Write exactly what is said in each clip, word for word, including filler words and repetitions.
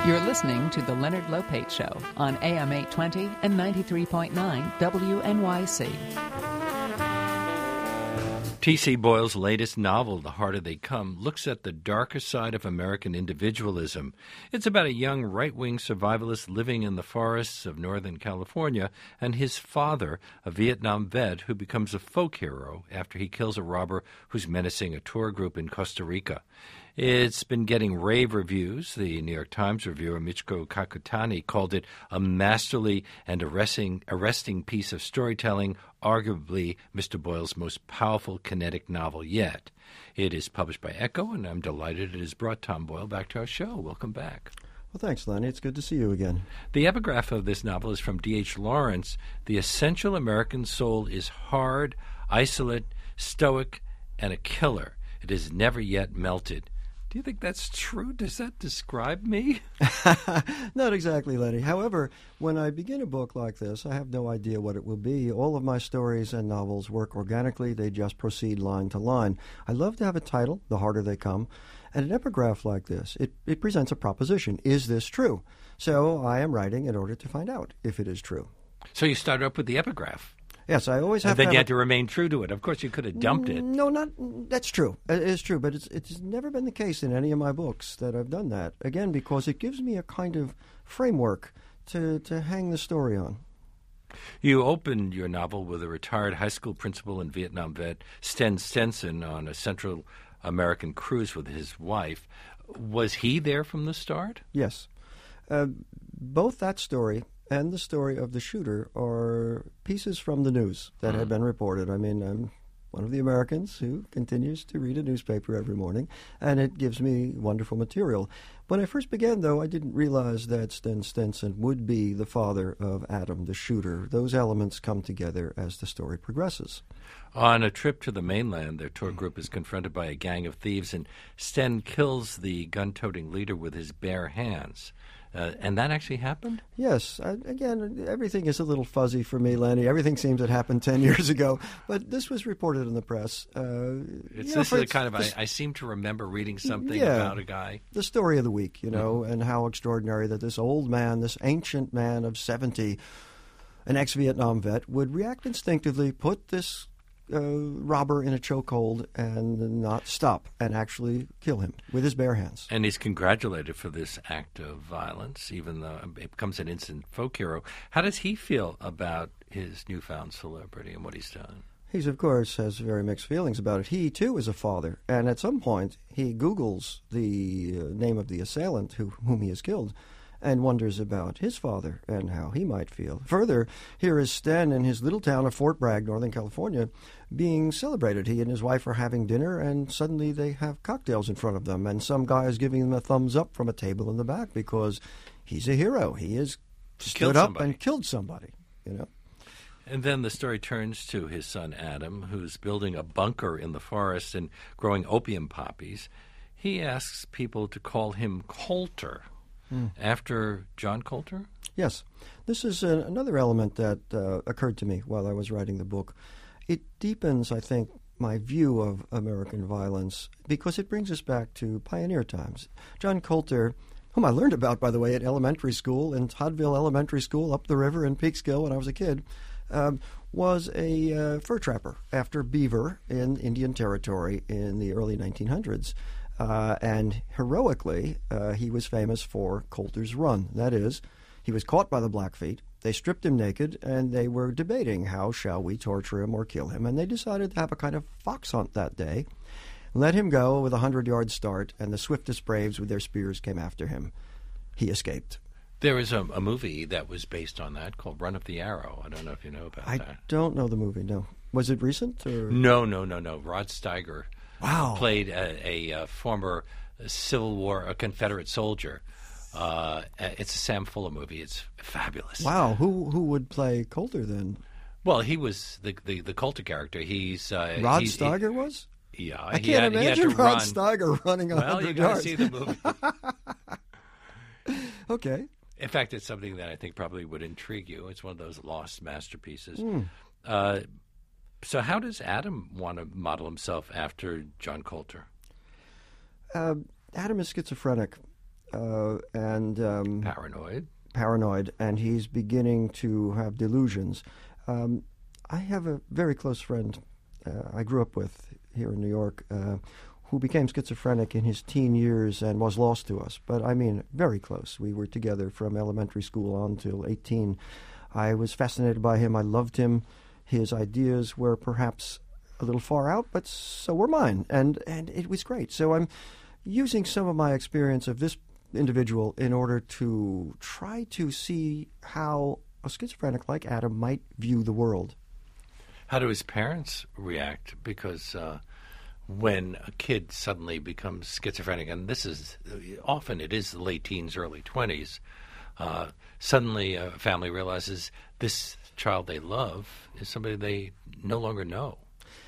You're listening to The Leonard Lopate Show on A M eight twenty and ninety-three point nine W N Y C. T C. Boyle's latest novel, The Harder They Come, looks at the darker side of American individualism. It's about a young right-wing survivalist living in the forests of Northern California and his father, a Vietnam vet who becomes a folk hero after he kills a robber who's menacing a tour group in Costa Rica. It's been getting rave reviews. The New York Times reviewer Michiko Kakutani called it a masterly and arresting, arresting piece of storytelling, arguably Mister Boyle's most powerful kinetic novel yet. It is published by Echo, and I'm delighted it has brought Tom Boyle back to our show. Welcome back. Well, thanks, Lenny. It's good to see you again. The epigraph of this novel is from D H Lawrence. The essential American soul is hard, isolate, stoic, and a killer. It has never yet melted. Do you think that's true? Does that describe me? Not exactly, Lenny. However, when I begin a book like this, I have no idea what it will be. All of my stories and novels work organically. They just proceed line to line. I love to have a title, The Harder They Come. And an epigraph like this, it, it presents a proposition. Is this true? So I am writing in order to find out if it is true. So you started up with the epigraph. Yes, I always have and then to have you a... had to remain true to it. Of course, you could have dumped it. No, not that's true. It is true, but it's it's never been the case in any of my books that I've done that. Again, because it gives me a kind of framework to, to hang the story on. You opened your novel with a retired high school principal and Vietnam vet, Sten Stenson, on a Central American cruise with his wife. Was he there from the start? Yes. Uh, both that story and the story of the shooter are pieces from the news that mm. have been reported. I mean, I'm one of the Americans who continues to read a newspaper every morning, and it gives me wonderful material. When I first began, though, I didn't realize that Sten Stenson would be the father of Adam, the shooter. Those elements come together as the story progresses. On a trip to the mainland, their tour group is confronted by a gang of thieves, and Sten kills the gun-toting leader with his bare hands. Uh, and that actually happened? Yes. I, again, everything is a little fuzzy for me, Lenny. Everything seems it happened ten years ago. But this was reported in the press. Uh, it's know, this is a kind of, this, I, I seem to remember reading something yeah, about a guy. The story of the week, you know, mm-hmm. and how extraordinary that this old man, this ancient man of seventy, an ex-Vietnam vet, would react instinctively, put this Uh, robber in a chokehold and not stop and actually kill him with his bare hands. And he's congratulated for this act of violence, even though it becomes an instant folk hero. How does he feel about his newfound celebrity and what he's done? He's, of course, has very mixed feelings about it. He, too, is a father. And at some point, he Googles the uh, name of the assailant who, whom he has killed and wonders about his father and how he might feel. Further, here is Sten in his little town of Fort Bragg, Northern California, being celebrated. He and his wife are having dinner, and suddenly they have cocktails in front of them, and some guy is giving them a thumbs up from a table in the back because he's a hero. He has stood up somebody. and killed somebody, you know. And then the story turns to his son Adam, who's building a bunker in the forest and growing opium poppies. He asks people to call him Coulter. Mm. After John Coulter? Yes. This is uh, another element that uh, occurred to me while I was writing the book. It deepens, I think, my view of American violence because it brings us back to pioneer times. John Coulter, whom I learned about, by the way, at elementary school, in Toddville Elementary School up the river in Peekskill when I was a kid, um, was a uh, fur trapper after beaver in Indian Territory in the early nineteen hundreds. Uh, and heroically, uh, he was famous for Coulter's Run. That is, he was caught by the Blackfeet. They stripped him naked, and they were debating how shall we torture him or kill him. And they decided to have a kind of fox hunt that day. Let him go with a hundred-yard start, and the swiftest braves with their spears came after him. He escaped. There is a, a movie that was based on that called Run of the Arrow. I don't know if you know about I that. I don't know the movie, no. Was it recent? Or? No, no, no, no. Rod Steiger wow. played a, a, a former Civil War, a Confederate soldier. Uh, it's a Sam Fuller movie. It's fabulous. Wow. Who who would play Coulter then? Well, he was the the, the Coulter character. He's uh, Rod he's, Steiger he, was? Yeah. I he can't had, imagine he had to Rod run. Steiger running a well, hundred you yards. Well, you got to see the movie. Okay. In fact, it's something that I think probably would intrigue you. It's one of those lost masterpieces. Mm. Uh, so how does Adam want to model himself after John Coulter? Uh, Adam is schizophrenic, uh, and um, Paranoid. Paranoid, and he's beginning to have delusions. Um, I have a very close friend uh, I grew up with here in New York uh, who became schizophrenic in his teen years and was lost to us. But I mean, very close. We were together from elementary school on till eighteen. I was fascinated by him. I loved him. His ideas were perhaps a little far out, but so were mine, and and it was great. So I'm using some of my experience of this individual in order to try to see how a schizophrenic like Adam might view the world. How do his parents react? Because uh, when a kid suddenly becomes schizophrenic, and this is often it is the late teens, early twenties, uh, suddenly a family realizes this child they love is somebody they no longer know.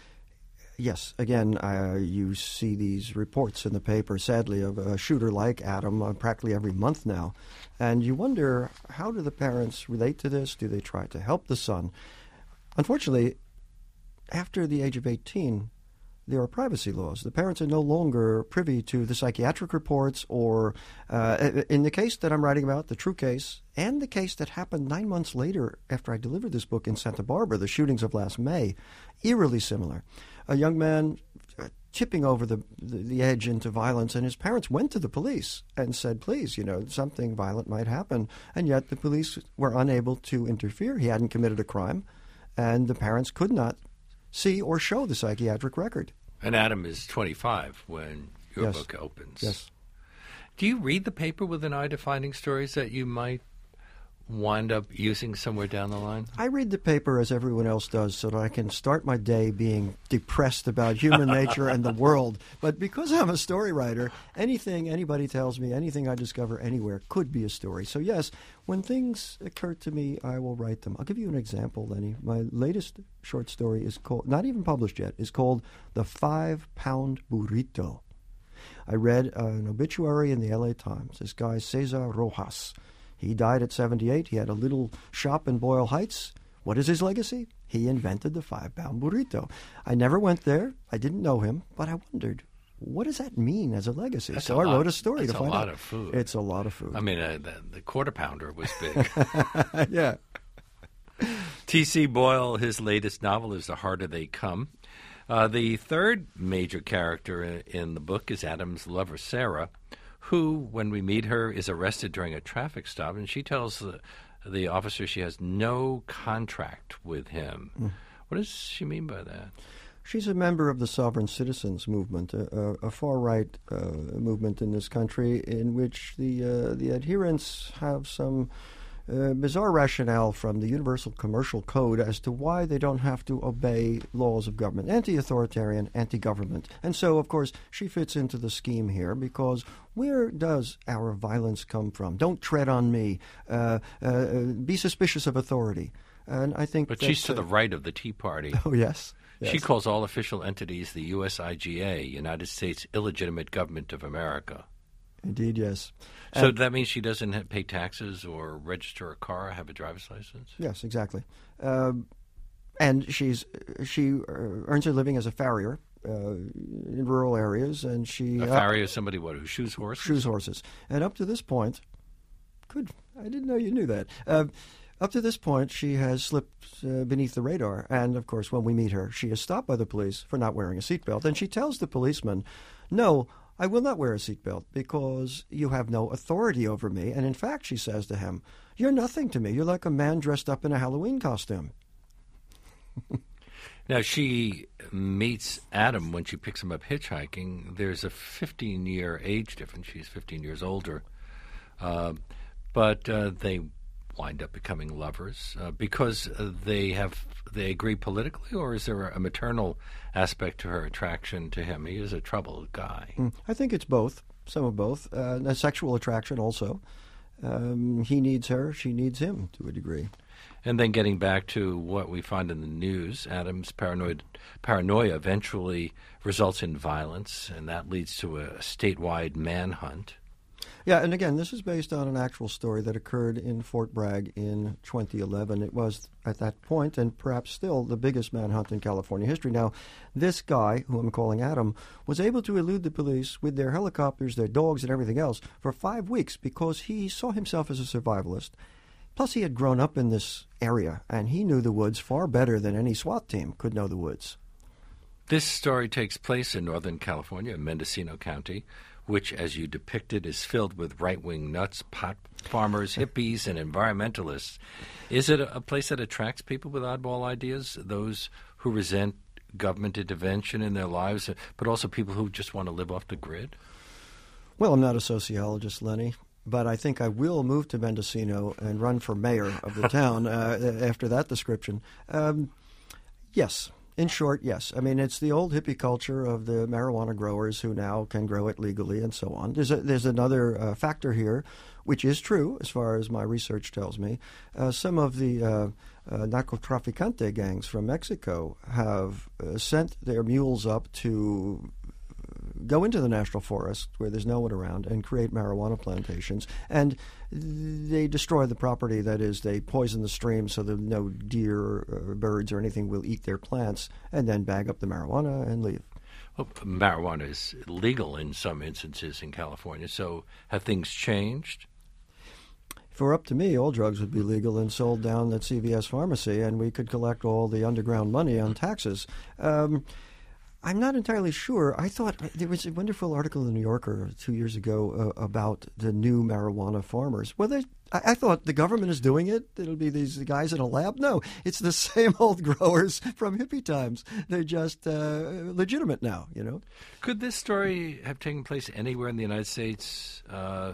Yes, again, uh, you see these reports in the paper, sadly, of a shooter like Adam uh, practically every month now. And you wonder, how do the parents relate to this? Do they try to help the son? Unfortunately, after the age of eighteen, there are privacy laws. The parents are no longer privy to the psychiatric reports or, uh, in the case that I'm writing about, the true case, and the case that happened nine months later after I delivered this book in Santa Barbara, the shootings of last May, eerily similar. A young man uh, tipping over the, the, the edge into violence, and his parents went to the police and said, please, you know, something violent might happen. And yet the police were unable to interfere. He hadn't committed a crime, and the parents could not see or show the psychiatric record. And Adam is twenty-five when your Yes. book opens. Yes. Do you read the paper with an eye to finding stories that you might wind up using somewhere down the line? I read the paper as everyone else does so that I can start my day being depressed about human nature and the world. But because I'm a story writer, anything anybody tells me, anything I discover anywhere could be a story. So yes, when things occur to me, I will write them. I'll give you an example, Lenny. My latest short story is called, not even published yet, is called The Five-Pound Burrito. I read uh, an obituary in the L A Times. This guy, Cesar Rojas. He died at seventy-eight. He had a little shop in Boyle Heights. What is his legacy? He invented the five-pound burrito. I never went there. I didn't know him, but I wondered, what does that mean as a legacy? That's so a I lot- wrote a story to that's a find out. lot of food. It's a lot of food. I mean, uh, the, the quarter pounder was big. yeah. T C. Boyle, his latest novel is The Harder They Come. Uh, the third major character in, in the book is Adam's lover, Sarah, who, when we meet her, is arrested during a traffic stop, and she tells the, the officer she has no contract with him. Mm. What does she mean by that? She's a member of the Sovereign Citizens Movement, a, a far-right uh, movement in this country in which the uh, the adherents have some uh, bizarre rationale from the Universal Commercial Code as to why they don't have to obey laws of government, anti-authoritarian, anti-government. And so, of course, she fits into the scheme here because where does our violence come from? Don't tread on me. Uh, uh, be suspicious of authority. And I think But that, she's to uh, the right of the Tea Party. Oh, yes. Yes. She calls all official entities the U S I G A, United States Illegitimate Government of America. Indeed, yes. So And- that means she doesn't ha- pay taxes or register a car or have a driver's license? Yes, exactly. Um, and she's she uh, earns her living as a farrier uh, in rural areas, and she A uh, farrier is somebody, what, who shoes horses? shoes horses. And up to this point, good. I didn't know you knew that. Uh, up to this point, she has slipped uh, beneath the radar. And of course, when we meet her, she is stopped by the police for not wearing a seatbelt, and she tells the policeman, "No, I will not wear a seatbelt because you have no authority over me." And in fact, she says to him, "You're nothing to me. You're like a man dressed up in a Halloween costume." Now, she meets Adam when she picks him up hitchhiking. There's a fifteen-year age difference. She's fifteen years older. Uh, but uh, they wind up becoming lovers uh, because uh, they have they agree politically, or is there a maternal aspect to her attraction to him? He is a troubled guy. Mm, I think it's both, some of both. Uh, a sexual attraction also. Um, he needs her, she needs him to a degree. And then getting back to what we find in the news, Adam's paranoid paranoia eventually results in violence, and that leads to a statewide manhunt. Yeah, and again, this is based on an actual story that occurred in Fort Bragg in twenty eleven. It was, at that point, and perhaps still, the biggest manhunt in California history. Now, this guy, who I'm calling Adam, was able to elude the police with their helicopters, their dogs, and everything else for five weeks because he saw himself as a survivalist. Plus, he had grown up in this area, and he knew the woods far better than any SWAT team could know the woods. This story takes place in Northern California, Mendocino County, which, as you depicted, is filled with right-wing nuts, pot farmers, hippies, and environmentalists. Is it a, a place that attracts people with oddball ideas, those who resent government intervention in their lives, but also people who just want to live off the grid? Well, I'm not a sociologist, Lenny, but I think I will move to Mendocino and run for mayor of the town uh, after that description. Um, yes. In short, yes. I mean, it's the old hippie culture of the marijuana growers who now can grow it legally and so on. There's a, there's another uh, factor here, which is true as far as my research tells me. Uh, some of the uh, uh, narcotraficante gangs from Mexico have uh, sent their mules up to go into the national forest where there's no one around and create marijuana plantations. And they destroy the property. That is, they poison the stream so that no deer or birds or anything will eat their plants, and then bag up the marijuana and leave. Well, marijuana is legal in some instances in California, so have things changed? If it were up to me, all drugs would be legal and sold down at C V S Pharmacy, and we could collect all the underground money on taxes. Um, I'm not entirely sure. I thought there was a wonderful article in the New Yorker two years ago uh, about the new marijuana farmers. Well, they, I, I thought the government is doing it. It'll be these guys in a lab. No, it's the same old growers from hippie times. They're just uh, legitimate now, you know. Could this story have taken place anywhere in the United States, uh,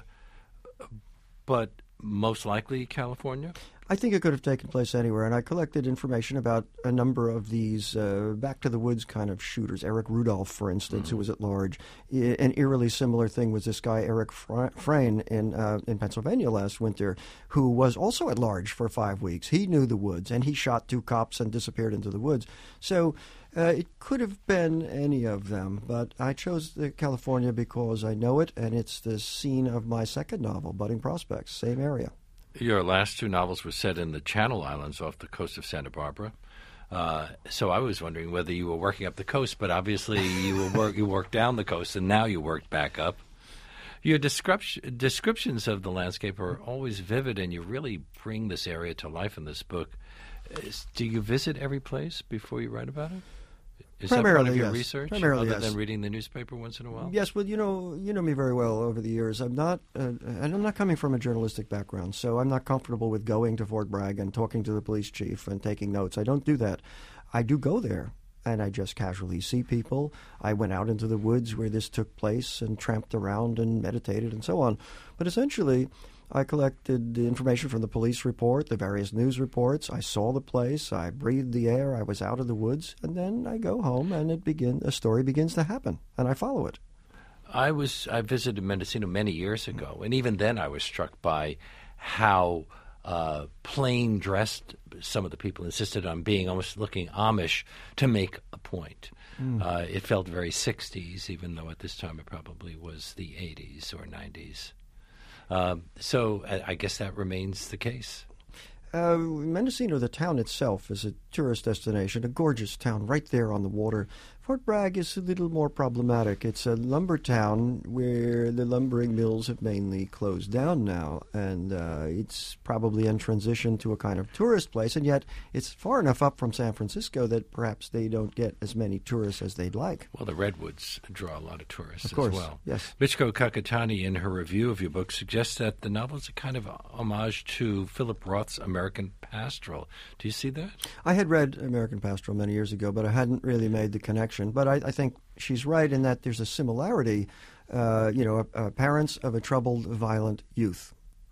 but most likely California? I think it could have taken place anywhere, and I collected information about a number of these uh, back-to-the-woods kind of shooters. Eric Rudolph, for instance, mm-hmm. who was at large. I, an eerily similar thing was this guy, Eric Fra- Frayne, in, uh, in Pennsylvania last winter, who was also at large for five weeks. He knew the woods, and he shot two cops and disappeared into the woods. So uh, it could have been any of them, but I chose the California because I know it, and it's the scene of my second novel, Budding Prospects, same area. Your last two novels were set in the Channel Islands off the coast of Santa Barbara. Uh, so I was wondering whether you were working up the coast, but obviously you were work, you worked down the coast, and now you worked back up. Your description, descriptions of the landscape are always vivid, and you really bring this area to life in this book. Is, do you visit every place before you write about it? Is Primarily, that part of your yes. research, Primarily, other yes. than reading the newspaper once in a while? Yes, well, you know, you know me very well over the years. I'm not, uh, and I'm not coming from a journalistic background, so I'm not comfortable with going to Fort Bragg and talking to the police chief and taking notes. I don't do that. I do go there, and I just casually see people. I went out into the woods where this took place and tramped around and meditated and so on. But essentially, I collected the information from the police report, the various news reports. I saw the place. I breathed the air. I was out of the woods. And then I go home, and it begin, a story begins to happen, and I follow it. I was I visited Mendocino many years ago, and even then I was struck by how uh, plain dressed some of the people insisted on being, almost looking Amish to make a point. Mm. Uh, it felt very sixties, even though at this time it probably was the eighties or nineties. Um, so I, I guess that remains the case. Uh, Mendocino, the town itself, is a tourist destination, a gorgeous town right there on the water. Fort Bragg is a little more problematic. It's a lumber town where the lumbering mills have mainly closed down now, and uh, it's probably in transition to a kind of tourist place, and yet it's far enough up from San Francisco that perhaps they don't get as many tourists as they'd like. Well, the Redwoods draw a lot of tourists of course, as well. Yes. Michiko Kakutani, in her review of your book, suggests that the novel is a kind of homage to Philip Roth's American Pastoral. Do you see that? I had read American Pastoral many years ago, but I hadn't really made the connection. But I, I think she's right in that there's a similarity, uh, you know, uh, parents of a troubled, violent youth.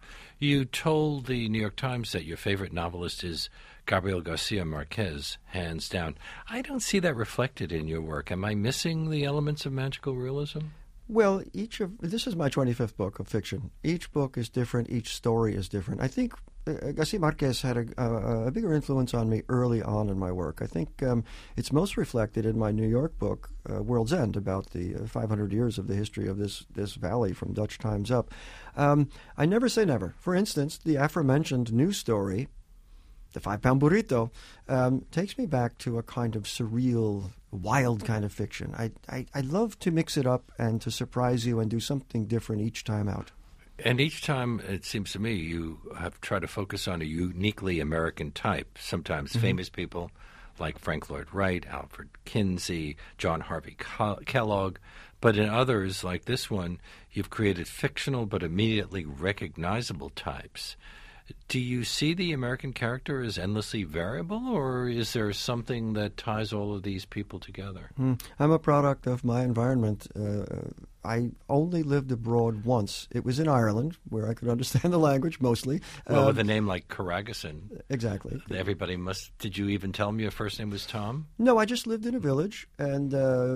You told the New York Times that your favorite novelist is Gabriel Garcia Marquez, hands down. I don't see that reflected in your work. Am I missing the elements of magical realism? Well, each of this is my twenty-fifth book of fiction. Each book is different. Each story is different. I think uh, Garcia Marquez had a, a, a bigger influence on me early on in my work. I think um, it's most reflected in my New York book, uh, World's End, about the uh, five hundred years of the history of this, this valley from Dutch times up. Um, I never say never. For instance, the aforementioned news story, The Five-Pound Burrito, um, takes me back to a kind of surreal, wild kind of fiction. I, I, I love to mix it up and to surprise you and do something different each time out. And each time, it seems to me, you have tried to focus on a uniquely American type, sometimes mm-hmm. famous people like Frank Lloyd Wright, Alfred Kinsey, John Harvey Kellogg. But in others, like this one, you've created fictional but immediately recognizable types. Do you see the American character as endlessly variable, or is there something that ties all of these people together? Mm, I'm a product of my environment. Uh, I only lived abroad once. It was in Ireland, where I could understand the language mostly. Well, um, with a name like Carragherson. Exactly. Everybody must... Did you even tell them your first name was Tom? No, I just lived in a village and uh,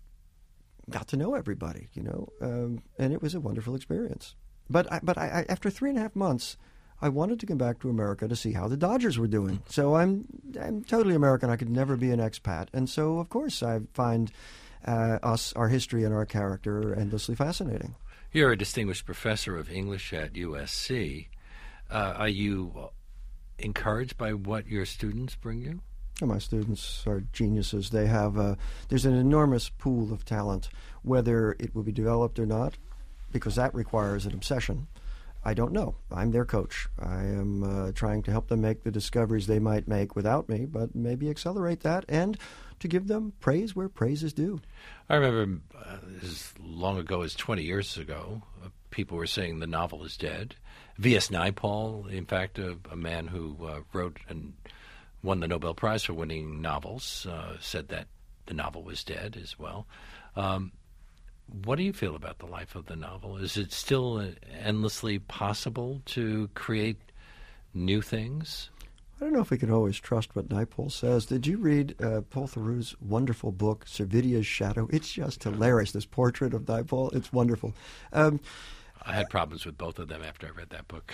got to know everybody, you know, um, and it was a wonderful experience. But, I, but I, I, after three and a half months... I wanted to come back to America to see how the Dodgers were doing. So I'm I'm totally American. I could never be an expat. And so, of course, I find uh, us, our history and our character endlessly fascinating. You're a distinguished professor of English at U S C. Uh, are you encouraged by what your students bring you? And my students are geniuses. They have a, there's an enormous pool of talent, whether it will be developed or not, because that requires an obsession. I don't know. I'm their coach. I am uh, trying to help them make the discoveries they might make without me, but maybe accelerate that and to give them praise where praise is due. I remember uh, as long ago as twenty years ago, uh, people were saying the novel is dead. V S Naipaul, in fact, a, a man who uh, wrote and won the Nobel Prize for winning novels, uh, said that the novel was dead as well. Um, What do you feel about the life of the novel? Is it still endlessly possible to create new things? I don't know if we can always trust what Naipaul says. Did you read uh, Paul Theroux's wonderful book, Servidia's Shadow? It's just hilarious, this portrait of Naipaul. It's wonderful. Um, I had problems with both of them after I read that book.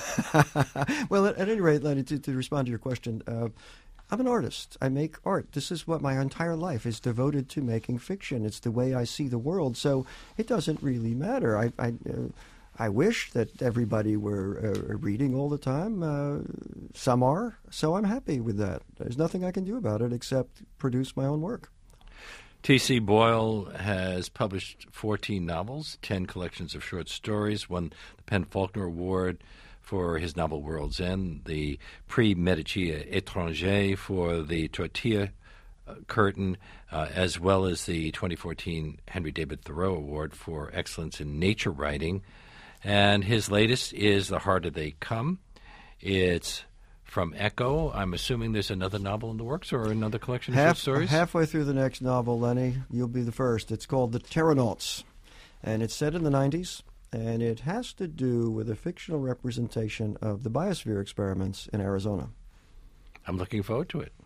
Well, at, at any rate, Lenny, to, to respond to your question, uh, I'm an artist. I make art. This is what my entire life is devoted to, making fiction. It's the way I see the world. So it doesn't really matter. I I, uh, I wish that everybody were uh, reading all the time. Uh, some are. So I'm happy with that. There's nothing I can do about it except produce my own work. T C. Boyle has published fourteen novels, ten collections of short stories, won the PEN/Faulkner Award for his novel World's End, the Prix Medici Étranger for the Tortilla uh, Curtain, uh, as well as the twenty fourteen Henry David Thoreau Award for Excellence in Nature Writing. And his latest is The Harder They Come. It's from Echo. I'm assuming there's another novel in the works or another collection of Half, short stories? Halfway through the next novel, Lenny, you'll be the first. It's called The Terranauts, and it's set in the nineties. And it has to do with a fictional representation of the biosphere experiments in Arizona. I'm looking forward to it.